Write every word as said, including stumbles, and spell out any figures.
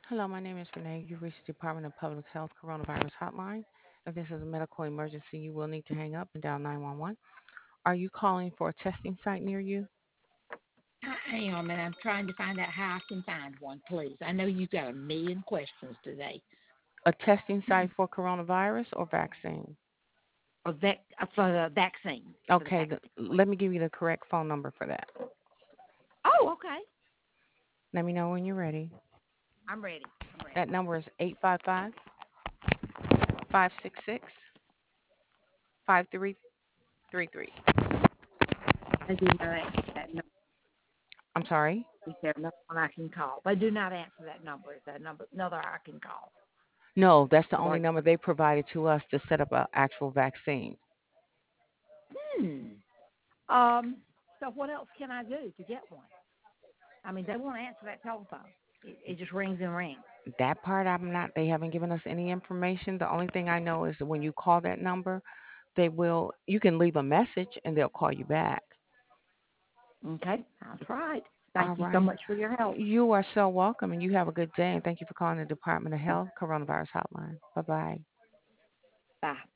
Hello, my name is Renee. You've reached the Department of Public Health Coronavirus Hotline. If this is a medical emergency, you will need to hang up and dial nine one one. Are you calling for a testing site near you? H- Hang on a minute. I'm trying to find out how I can find one, please. I know you've got a million questions today. A testing site for coronavirus or vaccine? A vac- uh, for the vaccine. For the Okay, the, vaccine, let please. me give you the correct phone number for that. Oh, okay. Let me know when you're ready. I'm ready. I'm ready. That number is eight five five, five six six, five three three three. They do not answer that number. I'm sorry? Is there another one I can call? They do not answer that number. Is there number another I can call? No, that's the only Or number they provided to us to set up an actual vaccine. hmm. Um. So what else can I do to get one? I mean, they won't answer that telephone. It, it just rings and rings. That part I'm not, they haven't given us any information. The only thing I know is that when you call that number, they will, you can leave a message and they'll call you back. Okay, that's right. Thank All you so right. much for your help. You are so welcome and you have a good day and thank you for calling the Department of Health Coronavirus Hotline. Bye bye. Bye.